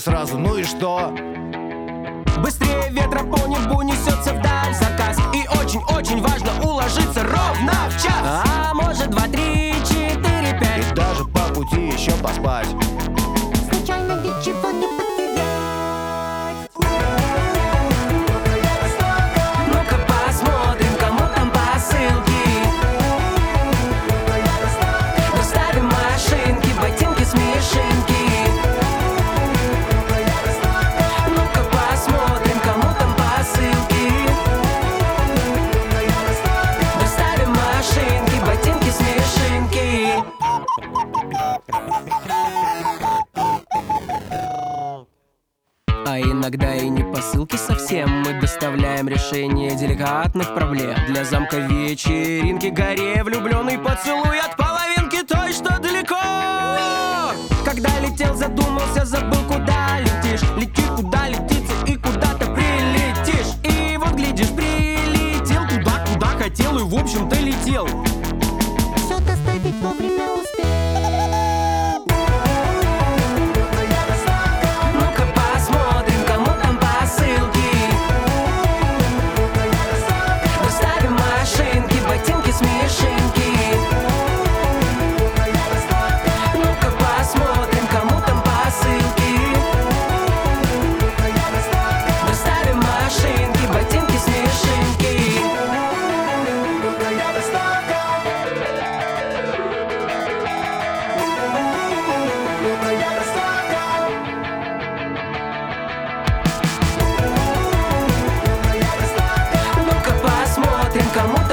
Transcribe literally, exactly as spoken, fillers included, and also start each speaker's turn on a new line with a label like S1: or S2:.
S1: сразу, ну и что?
S2: Быстрее ветра по небу несется вдаль заказ. И очень-очень важно уложиться ровно в час. А может два, три, четыре, пять.
S1: И даже по пути еще поспать.
S3: Случайно ничего не потерять.
S2: Ну-ка посмотрим, кому там посылки. Доставим машинки, ботинки, смешинки. Ну-ка посмотрим, кому там посылки. Доставим машинки, ботинки, смешинки. А иногда и не посылки совсем. Мы доставляем решение деликатных проблем. Для замка вечеринки горе влюбленный поцелуй от половинки той, что далеко. Когда летел, задумался, забыл, куда летишь. Лети, куда летится, и куда-то прилетишь. И вот глядишь, прилетел туда, куда хотел, и в общем-то летел.
S3: Все доставить вовремя успеть.
S2: Ну-ка посмотрим, кому там посылки. Доставим машинки, ботинки, смешинки. Ну-ка посмотрим, кому там посылки. Доставим машинки, ботинки, смешинки. Ну-ка посмотрим, кому там